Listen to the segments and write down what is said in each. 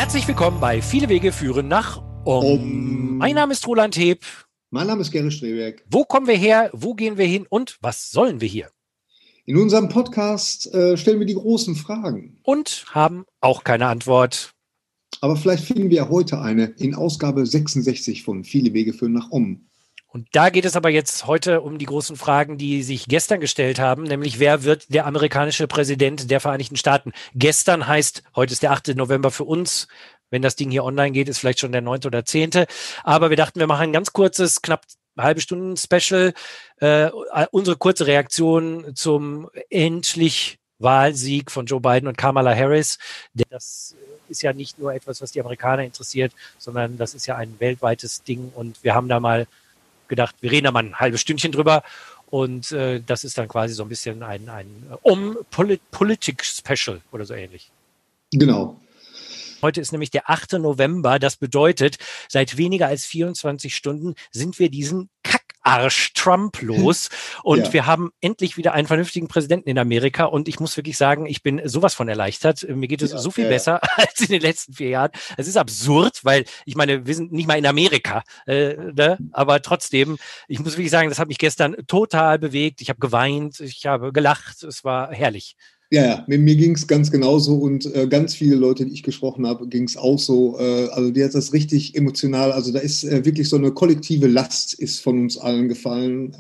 Herzlich willkommen bei Viele Wege führen nach Mein Name ist Roland Heb. Mein Name ist Gerrit Streberg. Wo kommen wir her? Wo gehen wir hin? Und was sollen wir hier? In unserem Podcast stellen wir die großen Fragen. Und haben auch keine Antwort. Aber vielleicht finden wir heute eine in Ausgabe 66 von Viele Wege führen nach Und da geht es aber jetzt heute um die großen Fragen, die sich gestern gestellt haben, nämlich wer wird der amerikanische Präsident der Vereinigten Staaten? Gestern heißt, heute ist der 8. November für uns. Wenn das Ding hier online geht, ist vielleicht schon der 9. oder 10. Aber wir dachten, wir machen ein ganz kurzes, knapp halbe Stunden Special. Unsere kurze Reaktion zum endlich Wahlsieg von Joe Biden und Kamala Harris. Das ist ja nicht nur etwas, was die Amerikaner interessiert, sondern das ist ja ein weltweites Ding. Und wir haben da mal gedacht, wir reden da mal ein halbes Stündchen drüber. Und das ist dann quasi so ein bisschen ein Politik-Special oder so ähnlich. Genau. Heute ist nämlich der 8. November. Das bedeutet, seit weniger als 24 Stunden sind wir diesen Kackarsch Trump los. Und Ja. wir haben endlich wieder einen vernünftigen Präsidenten in Amerika. Und ich muss wirklich sagen, ich bin sowas von erleichtert. Mir geht es so viel besser als in den letzten 4 Jahren. Es ist absurd, weil ich meine, wir sind nicht mal in Amerika. Ne? Aber trotzdem, ich muss wirklich sagen, das hat mich gestern total bewegt. Ich habe geweint, ich habe gelacht. Es war herrlich. Ja, mir ging es ganz genauso und ganz viele Leute, die ich gesprochen habe, ging es auch so. Also dir hat das richtig emotional, also da ist wirklich so eine kollektive Last ist von uns allen gefallen.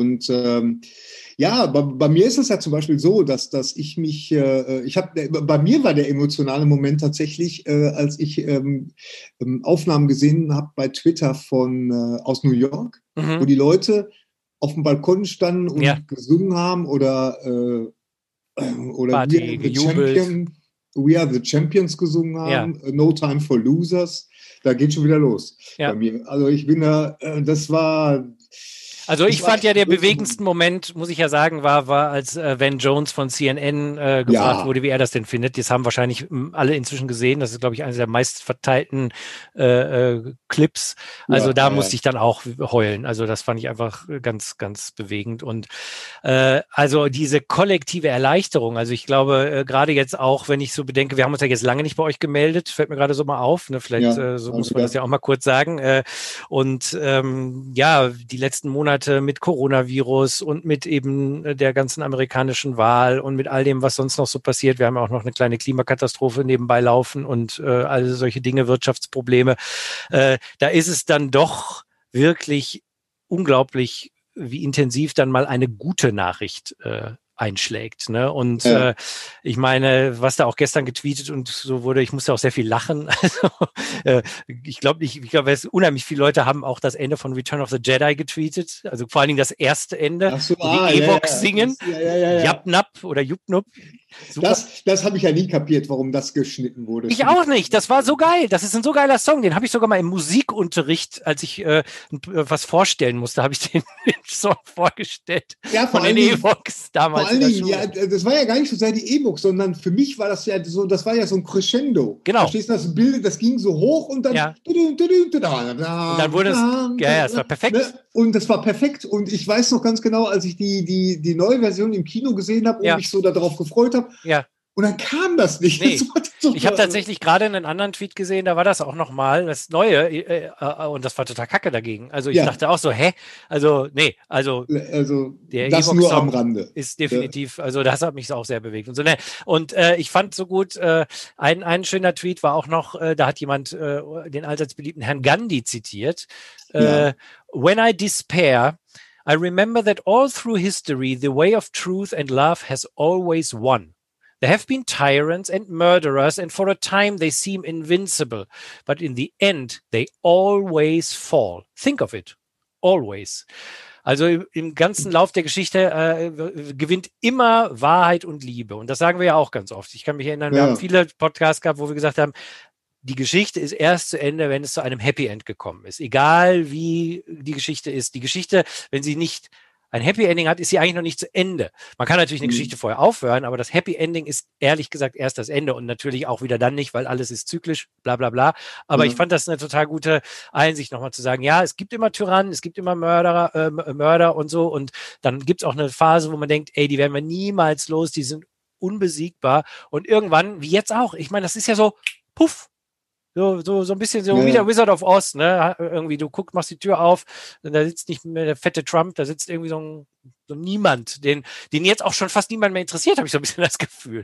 Bei mir ist es ja zum Beispiel so, dass ich mich, bei mir war der emotionale Moment tatsächlich, als ich Aufnahmen gesehen habe bei Twitter aus New York, wo die Leute auf dem Balkon standen und gesungen haben oder Party, We Are the Champions gesungen haben, No Time for Losers, da geht schon wieder los bei mir. Also ich bin da, das war... Also ich fand ja der bewegendsten Moment, muss ich ja sagen, war als Van Jones von CNN gefragt wurde, wie er das denn findet. Das haben wahrscheinlich alle inzwischen gesehen. Das ist, glaube ich, einer der meistverteilten Clips. Also musste ich dann auch heulen. Also das fand ich einfach ganz, ganz bewegend. Und also diese kollektive Erleichterung. Also ich glaube, gerade jetzt auch, wenn ich so bedenke, wir haben uns ja jetzt lange nicht bei euch gemeldet, fällt mir gerade so mal auf. Ne? Vielleicht so muss man das ja auch mal kurz sagen. Die letzten Monate mit Coronavirus und mit eben der ganzen amerikanischen Wahl und mit all dem, was sonst noch so passiert. Wir haben auch noch eine kleine Klimakatastrophe nebenbei laufen und all solche Dinge, Wirtschaftsprobleme. Da ist es dann doch wirklich unglaublich, wie intensiv dann mal eine gute Nachricht einschlägt. Ne? Und ich meine, was da auch gestern getweetet und so wurde, ich musste auch sehr viel lachen. Also ich glaube, unheimlich viele Leute haben auch das Ende von Return of the Jedi getweetet. Also vor allen Dingen das erste Ende, wo die Ewoks singen. Japnap oder Jupnup. Das habe ich ja nie kapiert, warum das geschnitten wurde. Ich auch nicht. Das war so geil. Das ist ein so geiler Song. Den habe ich sogar mal im Musikunterricht, als ich was vorstellen musste, habe ich den Song vorgestellt. Ja, von den Ewoks damals. Vor allen Dingen, das war ja gar nicht so sehr die Ewoks, sondern für mich war das ja so, das war ja so ein Crescendo. Genau. Verstehst du, das Bild, das ging so hoch und dann... Und dann wurde es... Ja, es war perfekt. Ne? Und das war perfekt. Und ich weiß noch ganz genau, als ich die neue Version im Kino gesehen habe und mich so darauf gefreut habe. Ja. Und dann kam das nicht. Nee. Ich habe tatsächlich gerade einen anderen Tweet gesehen, da war das auch nochmal, das Neue, und das war total kacke dagegen. Also ich dachte auch so, also der das Evox nur am Rande. Ist definitiv, also das hat mich auch sehr bewegt. Und so, ne? Und ich fand so gut, ein schöner Tweet war auch noch, da hat jemand den allseits beliebten Herrn Gandhi zitiert. When I despair, I remember that all through history, the way of truth and love has always won. There have been tyrants and murderers, and for a time they seem invincible. But in the end, they always fall. Think of it. Always. Also im ganzen Lauf der Geschichte gewinnt immer Wahrheit und Liebe. Und das sagen wir ja auch ganz oft. Ich kann mich erinnern, wir haben viele Podcasts gehabt, wo wir gesagt haben, die Geschichte ist erst zu Ende, wenn es zu einem Happy End gekommen ist. Egal wie die Geschichte ist. Die Geschichte, wenn sie nicht ein Happy Ending hat, ist sie eigentlich noch nicht zu Ende. Man kann natürlich eine Geschichte vorher aufhören, aber das Happy Ending ist ehrlich gesagt erst das Ende und natürlich auch wieder dann nicht, weil alles ist zyklisch, bla bla bla. Aber ich fand das eine total gute Einsicht, nochmal zu sagen, ja, es gibt immer Tyrannen, es gibt immer Mörder und so und dann gibt es auch eine Phase, wo man denkt, ey, die werden wir niemals los, die sind unbesiegbar und irgendwann, wie jetzt auch, ich meine, das ist ja so, puff, So ein bisschen so wie der Wizard of Oz, ne? Irgendwie, du machst die Tür auf, und da sitzt nicht mehr der fette Trump, da sitzt irgendwie so Niemand, den jetzt auch schon fast niemand mehr interessiert, habe ich so ein bisschen das Gefühl.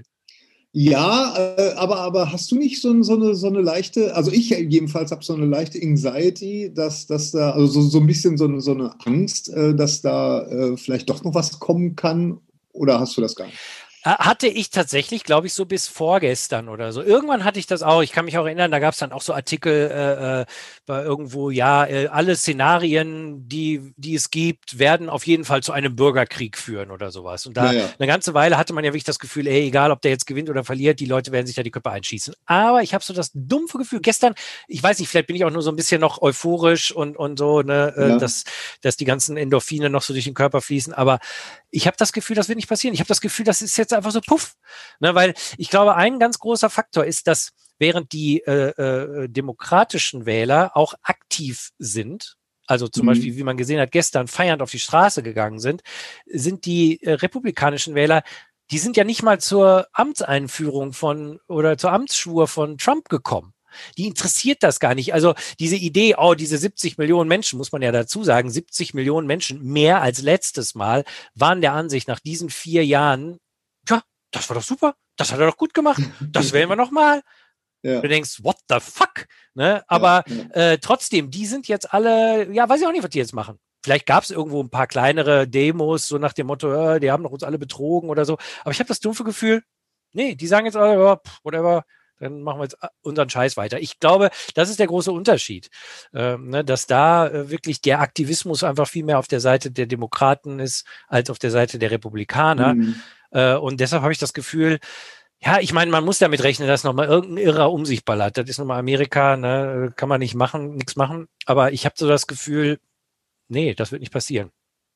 Ja, aber hast du nicht so eine leichte, also ich jedenfalls habe so eine leichte Anxiety, dass da, also so ein bisschen so eine Angst, dass da vielleicht doch noch was kommen kann? Oder hast du das gar nicht? Hatte ich tatsächlich, glaube ich, so bis vorgestern oder so. Irgendwann hatte ich das auch. Ich kann mich auch erinnern, da gab es dann auch so Artikel bei irgendwo, ja, alle Szenarien, die es gibt, werden auf jeden Fall zu einem Bürgerkrieg führen oder sowas. Und da Ja, ja. eine ganze Weile hatte man ja wirklich das Gefühl, ey, egal ob der jetzt gewinnt oder verliert, die Leute werden sich da die Köpfe einschießen. Aber ich habe so das dumpfe Gefühl, gestern, ich weiß nicht, vielleicht bin ich auch nur so ein bisschen noch euphorisch und so, ne, Ja. dass die ganzen Endorphine noch so durch den Körper fließen, aber ich habe das Gefühl, das wird nicht passieren. Ich habe das Gefühl, das ist jetzt einfach so puff. Ne, weil ich glaube, ein ganz großer Faktor ist, dass während die demokratischen Wähler auch aktiv sind, also zum Mhm. Beispiel, wie man gesehen hat, gestern feiernd auf die Straße gegangen sind die republikanischen Wähler, die sind ja nicht mal zur Amtseinführung oder zur Amtsschwur von Trump gekommen. Die interessiert das gar nicht. Also diese Idee, oh, diese 70 Millionen Menschen, muss man ja dazu sagen, 70 Millionen Menschen, mehr als letztes Mal, waren der Ansicht nach diesen 4 Jahren, ja, das war doch super, das hat er doch gut gemacht, das wählen wir nochmal. Du Ja, denkst, what the fuck? Ne? ja, Aber ja. trotzdem, die sind jetzt alle, ja, weiß ich auch nicht, was die jetzt machen. Vielleicht gab es irgendwo ein paar kleinere Demos, so nach dem Motto, die haben doch uns alle betrogen oder so. Aber ich habe das dumpfe Gefühl, nee, die sagen jetzt alle, ja, whatever, dann machen wir jetzt unseren Scheiß weiter. Ich glaube, das ist der große Unterschied, ne, dass da wirklich der Aktivismus einfach viel mehr auf der Seite der Demokraten ist, als auf der Seite der Republikaner. Mhm. Und deshalb habe ich das Gefühl, ja, ich meine, man muss damit rechnen, dass nochmal irgendein Irrer um sich ballert. Das ist nochmal Amerika, ne? Kann man nicht machen, nichts machen. Aber ich habe so das Gefühl, nee, das wird nicht passieren.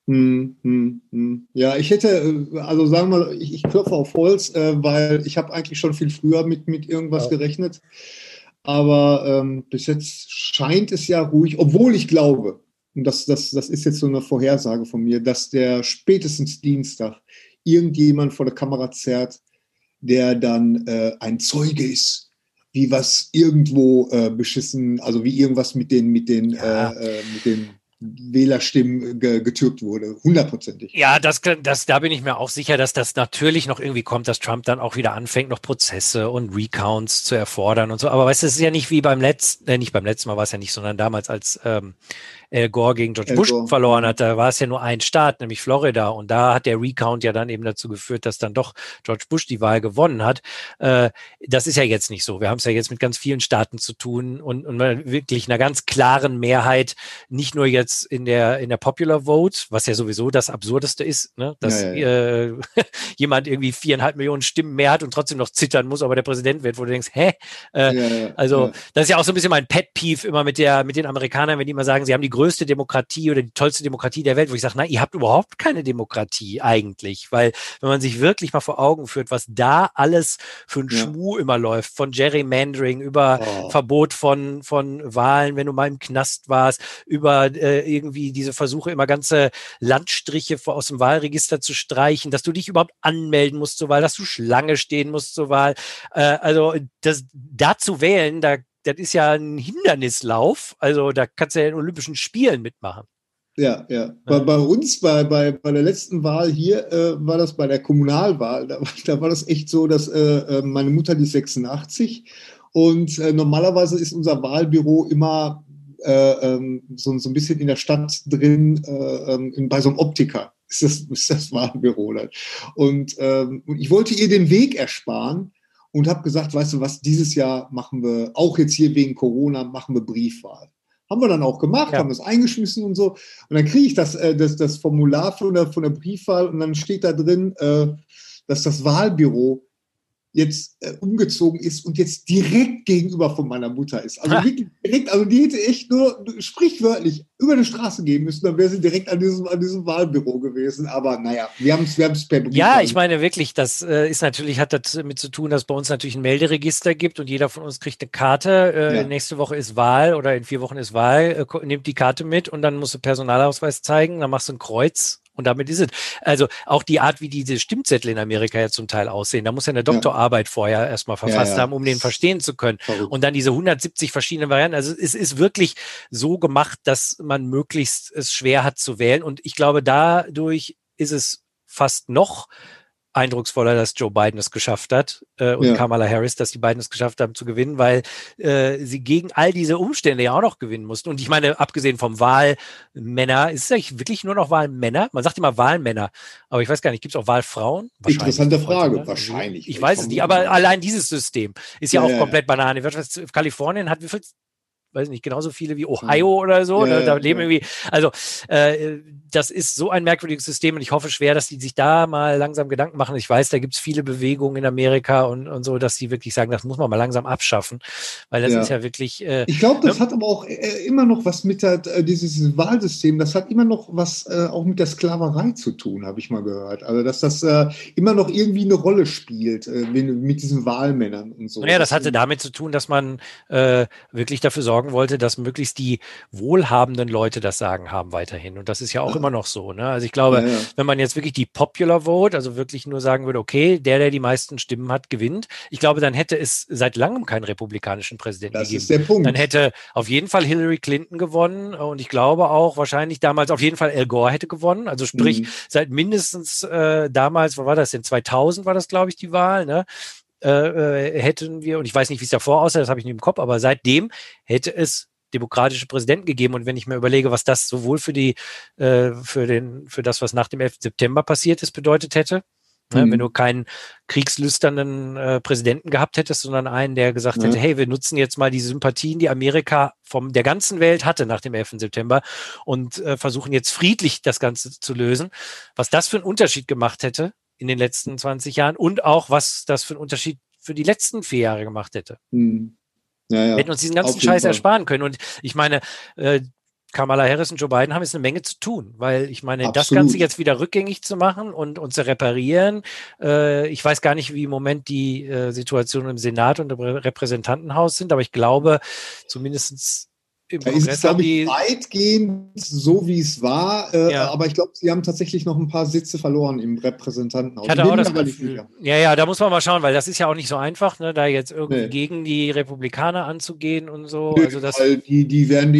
Ja, ich hätte, also sagen wir mal, ich klopfe auf Holz, weil ich habe eigentlich schon viel früher mit irgendwas Ja. gerechnet. Aber bis jetzt scheint es ja ruhig, obwohl ich glaube, und das ist jetzt so eine Vorhersage von mir, dass der spätestens Dienstag irgendjemand vor der Kamera zerrt, der dann ein Zeuge ist, wie was irgendwo beschissen, also wie irgendwas Ja, mit den Wählerstimmen getürkt wurde, hundertprozentig. ja, da bin ich mir auch sicher, dass das natürlich noch irgendwie kommt, dass Trump dann auch wieder anfängt, noch Prozesse und Recounts zu erfordern und so. Aber weißt du, es ist ja nicht wie nicht beim letzten Mal war es ja nicht, sondern damals, als Al Gore gegen George Al Bush Gore, verloren hat, da war es ja nur ein Staat, nämlich Florida. Und da hat der Recount ja dann eben dazu geführt, dass dann doch George Bush die Wahl gewonnen hat. Das ist ja jetzt nicht so. Wir haben es ja jetzt mit ganz vielen Staaten zu tun und wirklich einer ganz klaren Mehrheit, nicht nur jetzt in der Popular Vote, was ja sowieso das Absurdeste ist, ne? ja, Dass ja, ja. jemand irgendwie 4,5 Millionen Stimmen mehr hat und trotzdem noch zittern muss, aber der Präsident wird, wo du denkst, hä? Ja, ja, Also ja. das ist ja auch so ein bisschen mein Pet-Peeve immer mit den Amerikanern, wenn die immer sagen, sie haben die größte Demokratie oder die tollste Demokratie der Welt, wo ich sage, nein, ihr habt überhaupt keine Demokratie eigentlich, weil wenn man sich wirklich mal vor Augen führt, was da alles für ein Ja. Schmuh immer läuft, von Gerrymandering über Oh. Verbot von Wahlen, wenn du mal im Knast warst, über irgendwie diese Versuche, immer ganze Landstriche aus dem Wahlregister zu streichen, dass du dich überhaupt anmelden musst zur Wahl, dass du Schlange stehen musst zur Wahl. Also da zu wählen, das ist ja ein Hindernislauf. Also da kannst du ja in Olympischen Spielen mitmachen. Ja, ja. Ne? Bei uns, bei der letzten Wahl hier, war das bei der Kommunalwahl, da war das echt so, dass meine Mutter, die ist 86 und normalerweise ist unser Wahlbüro immer so ein bisschen in der Stadt drin, bei so einem Optiker. Ist das Wahlbüro dann. Und ich wollte ihr den Weg ersparen und habe gesagt, weißt du was, dieses Jahr machen wir, auch jetzt hier wegen Corona, machen wir Briefwahl. Haben wir dann auch gemacht, Ja. haben das eingeschmissen und so. Und dann kriege ich das Formular von der Briefwahl und dann steht da drin, dass das Wahlbüro jetzt umgezogen ist und jetzt direkt gegenüber von meiner Mutter ist. Also wirklich direkt, also die hätte echt nur sprichwörtlich über die Straße gehen müssen, dann wäre sie direkt an diesem Wahlbüro gewesen. Aber naja, wir haben es per Brief. Ja, ich meine wirklich, das hat das damit zu tun, dass es bei uns natürlich ein Melderegister gibt und jeder von uns kriegt eine Karte. Ja, Nächste Woche ist Wahl oder in 4 Wochen ist Wahl, nimmt die Karte mit und dann musst du Personalausweis zeigen, dann machst du ein Kreuz Und damit ist es. Also auch die Art, wie diese Stimmzettel in Amerika ja zum Teil aussehen, da muss ja eine Doktorarbeit vorher erstmal verfasst haben, um den verstehen zu können. Verrückt. Und dann diese 170 verschiedenen Varianten. Also es ist wirklich so gemacht, dass man möglichst es schwer hat zu wählen. Und ich glaube, dadurch ist es fast noch eindrucksvoller, dass Joe Biden es geschafft hat und Kamala Harris, dass die beiden es geschafft haben zu gewinnen, weil sie gegen all diese Umstände ja auch noch gewinnen mussten. Und ich meine, abgesehen vom Wahlmänner, ist es eigentlich wirklich nur noch Wahlmänner? Man sagt immer Wahlmänner, aber ich weiß gar nicht, gibt es auch Wahlfrauen? Interessante Frage, wahrscheinlich. Ich weiß es nicht, aber allein dieses System ist ja auch komplett Banane. Kalifornien hat wie viel? Weiß nicht, genauso viele wie Ohio oder so. Da leben irgendwie, also das ist so ein merkwürdiges System und ich hoffe schwer, dass die sich da mal langsam Gedanken machen. Ich weiß, da gibt es viele Bewegungen in Amerika und so, dass die wirklich sagen, das muss man mal langsam abschaffen, weil das ist ja wirklich... ich glaube, das hat aber auch immer noch was mit dieses Wahlsystem, das hat immer noch was auch mit der Sklaverei zu tun, habe ich mal gehört. Also, dass das immer noch irgendwie eine Rolle spielt mit diesen Wahlmännern und so. Naja, das hatte damit zu tun, dass man wirklich dafür sorgen wollte, dass möglichst die wohlhabenden Leute das Sagen haben weiterhin. Und das ist ja auch immer noch so. Ne? Also ich glaube, wenn man jetzt wirklich die Popular Vote, also wirklich nur sagen würde, okay, der die meisten Stimmen hat, gewinnt, ich glaube, dann hätte es seit langem keinen republikanischen Präsidenten gegeben. Das ist der Punkt. Dann hätte auf jeden Fall Hillary Clinton gewonnen und ich glaube auch wahrscheinlich damals auf jeden Fall Al Gore hätte gewonnen. Also sprich, seit mindestens damals, wo war das denn? 2000 war das, glaube ich, die Wahl, ne? Hätten wir, und ich weiß nicht, wie es davor aussah, das habe ich nicht im Kopf, aber seitdem hätte es demokratische Präsidenten gegeben. Und wenn ich mir überlege, was das sowohl für das, was nach dem 11. September passiert ist, bedeutet hätte, wenn du keinen kriegslüsternen Präsidenten gehabt hättest, sondern einen, der gesagt hätte, hey, wir nutzen jetzt mal die Sympathien, die Amerika von der ganzen Welt hatte nach dem 11. September und versuchen jetzt friedlich das Ganze zu lösen. Was das für einen Unterschied gemacht hätte in den letzten 20 Jahren und auch, was das für einen Unterschied für die letzten 4 Jahre gemacht hätte. Wir hätten uns diesen ganzen Scheiß ersparen können. Und ich meine, Kamala Harris und Joe Biden haben jetzt eine Menge zu tun, weil ich meine, das Ganze jetzt wieder rückgängig zu machen und zu reparieren, ich weiß gar nicht, wie im Moment die Situation im Senat und im Repräsentantenhaus sind, aber ich glaube, zumindest im Kongress ist es, glaube ich, weitgehend so, wie es war, aber ich glaube, sie haben tatsächlich noch ein paar Sitze verloren im Repräsentantenhaus. Ich hatte auch das Gefühl. Ja, da muss man mal schauen, weil das ist ja auch nicht so einfach, ne, da jetzt irgendwie gegen die Republikaner anzugehen und so. Nö, also das weil die werden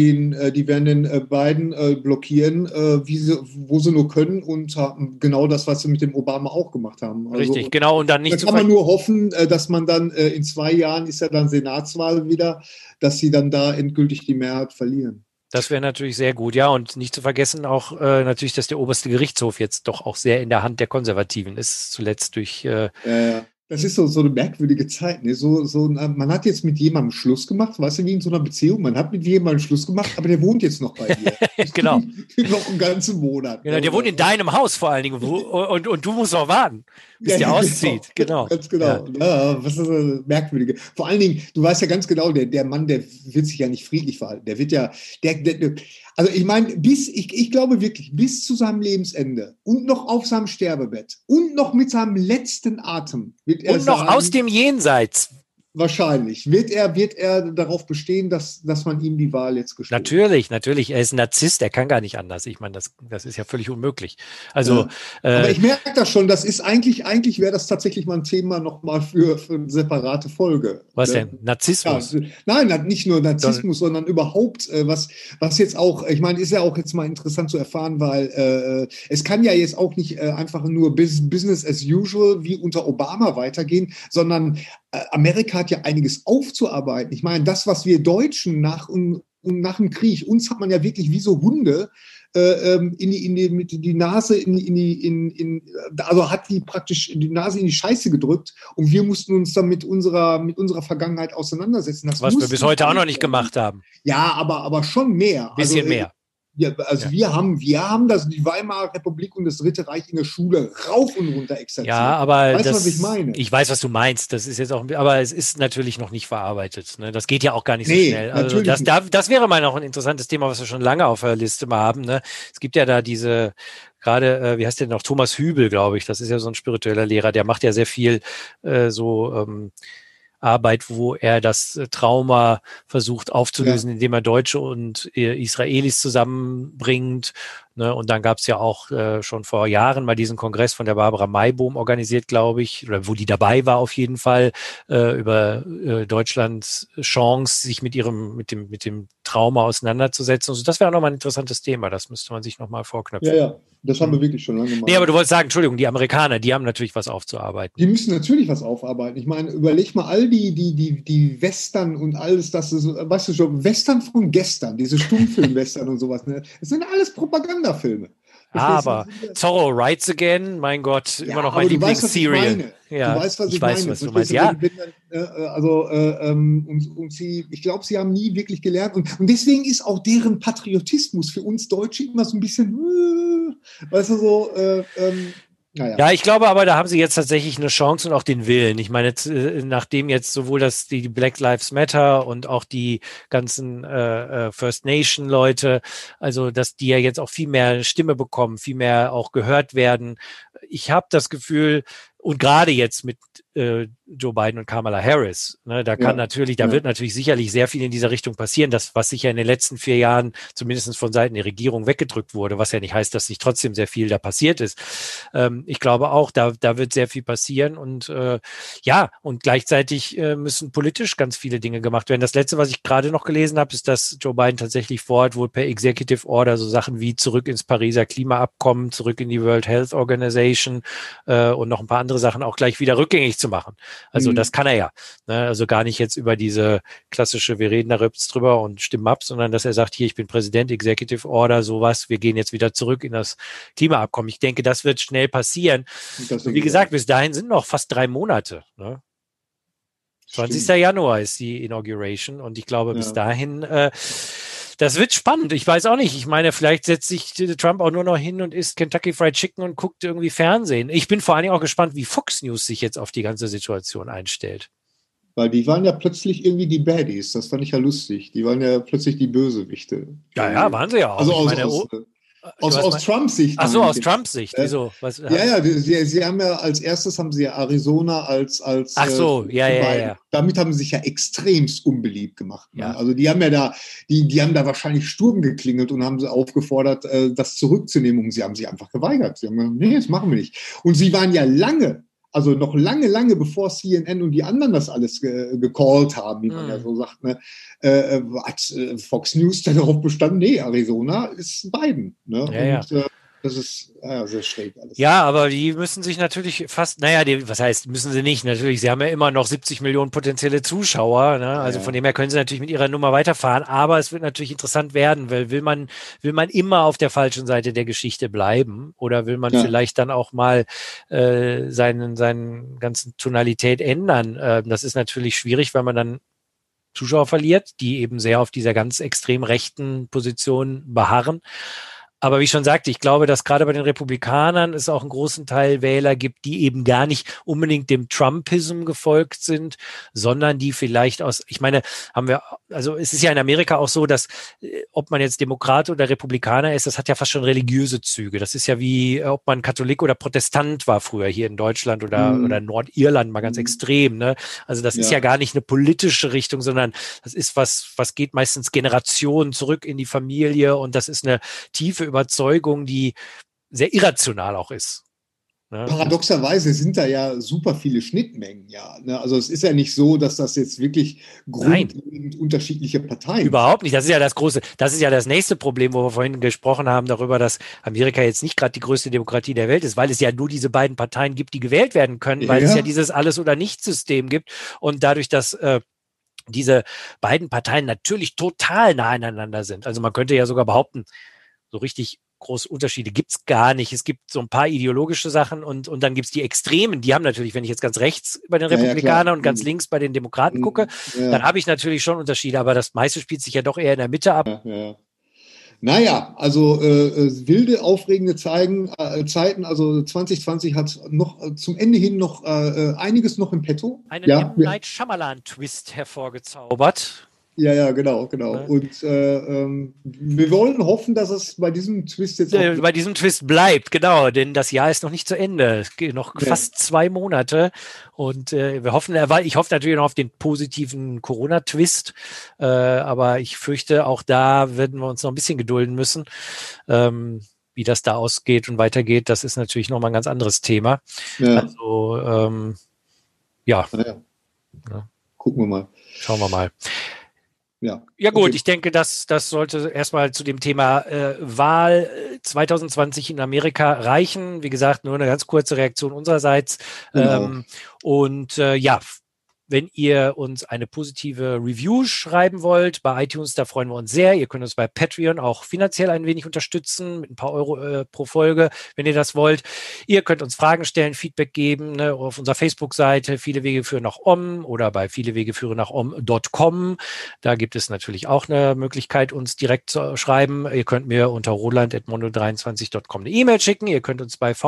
den Biden blockieren, wo sie nur können und genau das, was sie mit dem Obama auch gemacht haben. Also, richtig, genau. Und dann nicht da kann man nur hoffen, dass man dann in 2 Jahren ist ja dann Senatswahl wieder, dass sie dann da endgültig die Mehrheit verlieren. Das wäre natürlich sehr gut, ja. Und nicht zu vergessen auch natürlich, dass der oberste Gerichtshof jetzt doch auch sehr in der Hand der Konservativen ist, zuletzt durch... Das ist so eine merkwürdige Zeit. Ne? Man hat jetzt mit jemandem Schluss gemacht, weißt du, wie in so einer Beziehung. Man hat mit jemandem Schluss gemacht, aber der wohnt jetzt noch bei dir. Genau. Noch einen ganzen Monat. Genau, der wohnt in deinem Haus vor allen Dingen. Und du musst noch warten, bis der auszieht. Genau. Ganz genau. Ja, was ist das Merkwürdige? Vor allen Dingen, du weißt ja ganz genau, der Mann, der wird sich ja nicht friedlich verhalten. Der wird ja, also ich meine, ich glaube wirklich, bis zu seinem Lebensende und noch auf seinem Sterbebett und noch mit seinem letzten Atem wird er und noch aus dem Jenseits. Wahrscheinlich. Wird er darauf bestehen, dass man ihm die Wahl jetzt gestohlen hat? Natürlich. Er ist ein Narzisst, er kann gar nicht anders. Ich meine, das ist ja völlig unmöglich. Also, aber ich merke das schon, das ist eigentlich wäre das tatsächlich mal ein Thema nochmal für eine separate Folge. Was denn? Narzissmus? Ja, nein, nicht nur Narzissmus, sondern überhaupt, was jetzt auch, ich meine, ist ja auch jetzt mal interessant zu erfahren, weil es kann ja jetzt auch nicht einfach nur Business as usual wie unter Obama weitergehen, sondern Amerika hat ja einiges aufzuarbeiten. Ich meine, das, was wir Deutschen nach dem Krieg, uns hat man ja wirklich wie so Hunde die Nase also hat die praktisch die Nase in die Scheiße gedrückt und wir mussten uns dann mit unserer Vergangenheit auseinandersetzen. Was wir bis heute auch noch nicht gemacht haben. Ja, aber schon mehr. Bisschen mehr. Ja, also ja. Wir haben das, die Weimarer Republik und das Dritte Reich in der Schule rauf und runter exerziert. Ja, aber weißt du, was ich meine? Ich weiß, was du meinst. Das ist jetzt auch, aber es ist natürlich noch nicht verarbeitet. Ne? Das geht ja auch gar nicht so schnell. Also das wäre mal noch ein interessantes Thema, was wir schon lange auf der Liste mal haben. Ne? Es gibt ja da diese gerade, wie heißt der noch, Thomas Hübel, glaube ich. Das ist ja so ein spiritueller Lehrer. Der macht ja sehr viel Arbeit, wo er das Trauma versucht aufzulösen, indem er Deutsche und Israelis zusammenbringt Ne? Und dann gab es ja auch schon vor Jahren mal diesen Kongress von der Barbara Maibohm organisiert, glaube ich, oder wo die dabei war auf jeden Fall, über Deutschlands Chance, sich mit dem Trauma auseinanderzusetzen. Also das wäre auch nochmal ein interessantes Thema. Das müsste man sich nochmal vorknöpfen. Ja, das haben wir wirklich schon lange mal. Nee, aber du wolltest sagen, Entschuldigung, die Amerikaner, die haben natürlich was aufzuarbeiten. Die müssen natürlich was aufarbeiten. Ich meine, überleg mal all die Western und alles, das ist, weißt du schon, Western von gestern, diese Stummfilm-Western und sowas, ne? Das sind alles Propagandafilme. Aber Zorro Rides Again, mein Gott, immer noch mein Lieblingsserial. Ja, du weißt, was ich weiß, meine. Was du meinst. Ja. Ich glaube, sie haben nie wirklich gelernt. Und deswegen ist auch deren Patriotismus für uns Deutsche immer so ein bisschen, weißt du, so, naja. Ja, ich glaube aber, da haben sie jetzt tatsächlich eine Chance und auch den Willen. Ich meine, nachdem jetzt sowohl die Black Lives Matter und auch die ganzen First Nation Leute, also dass die ja jetzt auch viel mehr Stimme bekommen, viel mehr auch gehört werden. Ich habe das Gefühl, und gerade jetzt mit Joe Biden und Kamala Harris, ne, da wird natürlich sicherlich sehr viel in dieser Richtung passieren, das, was sicher in den letzten 4 Jahren zumindest von Seiten der Regierung weggedrückt wurde, was ja nicht heißt, dass nicht trotzdem sehr viel da passiert ist. Ich glaube auch, da wird sehr viel passieren und und gleichzeitig müssen politisch ganz viele Dinge gemacht werden. Das Letzte, was ich gerade noch gelesen habe, ist, dass Joe Biden tatsächlich vorhat, wohl per Executive Order so Sachen wie zurück ins Pariser Klimaabkommen, zurück in die World Health Organization und noch ein paar andere Sachen auch gleich wieder rückgängig zu machen. Also das kann er ja. Ne? Also gar nicht jetzt über diese klassische, wir reden da drüber und stimmen ab, sondern dass er sagt, hier, ich bin Präsident, Executive Order, sowas, wir gehen jetzt wieder zurück in das Klimaabkommen. Ich denke, das wird schnell passieren. Und wie gesagt, bis dahin sind noch fast 3 Monate. Ne? 20. Januar ist die Inauguration und ich glaube, bis dahin das wird spannend. Ich weiß auch nicht. Ich meine, vielleicht setzt sich Trump auch nur noch hin und isst Kentucky Fried Chicken und guckt irgendwie Fernsehen. Ich bin vor allen Dingen auch gespannt, wie Fox News sich jetzt auf die ganze Situation einstellt. Weil die waren ja plötzlich irgendwie die Baddies. Das fand ich ja lustig. Die waren ja plötzlich die Bösewichte. Ja, waren sie ja auch. Also aus Trumps Sicht. Ach so, aus Trumps Sicht. Wieso? Sie haben ja als erstes Arizona als Ach so, ja. Damit haben sie sich ja extremst unbeliebt gemacht. Ne? Ja. Also die haben ja die haben da wahrscheinlich Sturm geklingelt und haben sie aufgefordert, das zurückzunehmen. Und sie haben sich einfach geweigert. Sie haben gesagt, nee, das machen wir nicht. Und sie waren ja noch lange bevor CNN und die anderen das alles gecallt haben, wie man ja so sagt, ne, hat Fox News dann darauf bestanden, nee, Arizona ist Biden. Ne? Das ist sehr schräg alles. Ja, aber die müssen sich natürlich was heißt, müssen sie nicht, natürlich, sie haben ja immer noch 70 Millionen potenzielle Zuschauer, ne? Also von dem her können sie natürlich mit ihrer Nummer weiterfahren, aber es wird natürlich interessant werden, weil will man immer auf der falschen Seite der Geschichte bleiben oder will man vielleicht dann auch mal seinen ganzen Tonalität ändern? Das ist natürlich schwierig, weil man dann Zuschauer verliert, die eben sehr auf dieser ganz extrem rechten Position beharren. Aber wie ich schon sagte, ich glaube, dass gerade bei den Republikanern es auch einen großen Teil Wähler gibt, die eben gar nicht unbedingt dem Trumpism gefolgt sind, sondern die vielleicht also es ist ja in Amerika auch so, dass ob man jetzt Demokrat oder Republikaner ist, das hat ja fast schon religiöse Züge. Das ist ja wie, ob man Katholik oder Protestant war früher hier in Deutschland oder Nordirland mal ganz extrem. Ne? Also das ist ja gar nicht eine politische Richtung, sondern das ist was geht meistens Generationen zurück in die Familie und das ist eine tiefe Überzeugung, die sehr irrational auch ist. Ne? Paradoxerweise sind da ja super viele Schnittmengen, ne? Also es ist ja nicht so, dass das jetzt wirklich grundlegend unterschiedliche Parteien Überhaupt nicht. Das ist ja das nächste Problem, wo wir vorhin gesprochen haben, darüber, dass Amerika jetzt nicht gerade die größte Demokratie der Welt ist, weil es ja nur diese beiden Parteien gibt, die gewählt werden können, weil es ja dieses Alles- oder Nichts-System gibt und dadurch, dass diese beiden Parteien natürlich total nah aneinander sind. Also man könnte ja sogar behaupten, so richtig große Unterschiede gibt's gar nicht. Es gibt so ein paar ideologische Sachen und dann gibt's die Extremen. Die haben natürlich, wenn ich jetzt ganz rechts bei den Republikanern und ganz links bei den Demokraten gucke, dann habe ich natürlich schon Unterschiede, aber das meiste spielt sich ja doch eher in der Mitte ab. Naja, also wilde, aufregende Zeiten. Also 2020 hat noch zum Ende hin noch einiges noch im Petto. Einen M. Night Shyamalan-Twist hervorgezaubert. Ja, genau. Ja. Und wir wollen hoffen, dass es bei diesem Twist jetzt auch bei diesem Twist bleibt, genau, denn das Jahr ist noch nicht zu Ende. Es geht noch fast 2 Monate und ich hoffe natürlich noch auf den positiven Corona-Twist, aber ich fürchte, auch da werden wir uns noch ein bisschen gedulden müssen. wie das da ausgeht und weitergeht, das ist natürlich nochmal ein ganz anderes Thema. Ja. Also, ja. Gucken wir mal. Schauen wir mal. Ja, gut, okay. Ich denke, das sollte erstmal zu dem Thema Wahl 2020 in Amerika reichen. Wie gesagt, nur eine ganz kurze Reaktion unsererseits. Genau. Wenn ihr uns eine positive Review schreiben wollt bei iTunes, da freuen wir uns sehr. Ihr könnt uns bei Patreon auch finanziell ein wenig unterstützen, mit ein paar Euro pro Folge, wenn ihr das wollt. Ihr könnt uns Fragen stellen, Feedback geben, ne, auf unserer Facebook-Seite Viele Wege führen nach Om oder bei vielewegeführen-nach-om.com. Da gibt es natürlich auch eine Möglichkeit, uns direkt zu schreiben. Ihr könnt mir unter roland@mondo23.com eine E-Mail schicken. Ihr könnt uns bei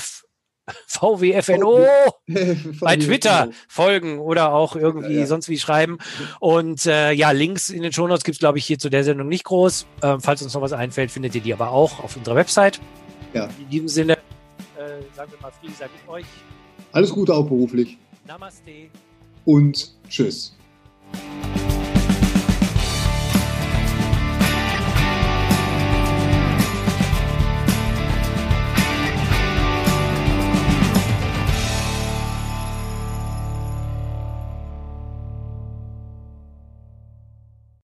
VWFNO bei Twitter folgen oder auch irgendwie sonst wie schreiben. Und Links in den Shownotes gibt es, glaube ich, hier zu der Sendung nicht groß. Falls uns noch was einfällt, findet ihr die aber auch auf unserer Website. Ja. In diesem Sinne, sagen wir mal, Friede sei mit euch. Alles Gute auch beruflich. Namaste. Und tschüss.